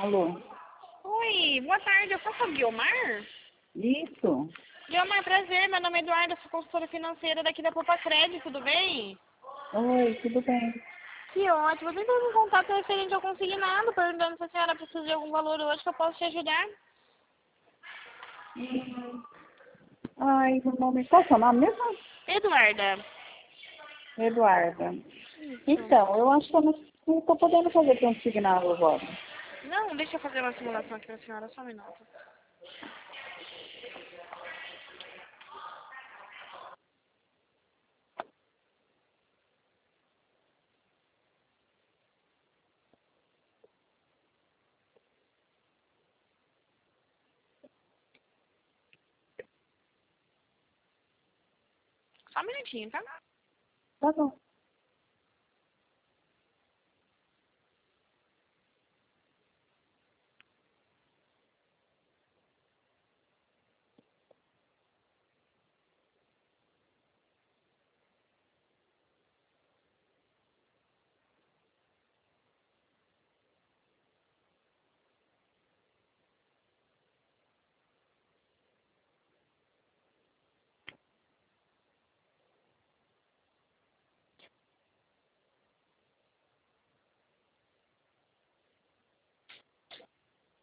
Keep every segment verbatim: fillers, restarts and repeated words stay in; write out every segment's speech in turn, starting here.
Alô? Oi, boa tarde. Eu sou a Guiomar? Isso? Guiomar, prazer. Meu nome é Eduarda, sou consultora financeira daqui da Poupa Crédito, tudo bem? Oi, tudo bem? Que ótimo. Eu tenho um contato referente ao consignado, perguntando se a senhora precisa de algum valor hoje que eu posso te ajudar. Hum. Ai, o nome... Qual é o seu nome mesmo? Eduarda. Eduarda. Isso. Então, eu acho que eu não estou podendo fazer consignado agora. Não, deixa eu fazer uma simulação aqui pra senhora, só um minuto. Só um minutinho, tá? Tá bom.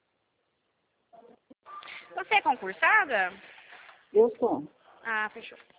Você é concursada? Eu sou. Ah, fechou.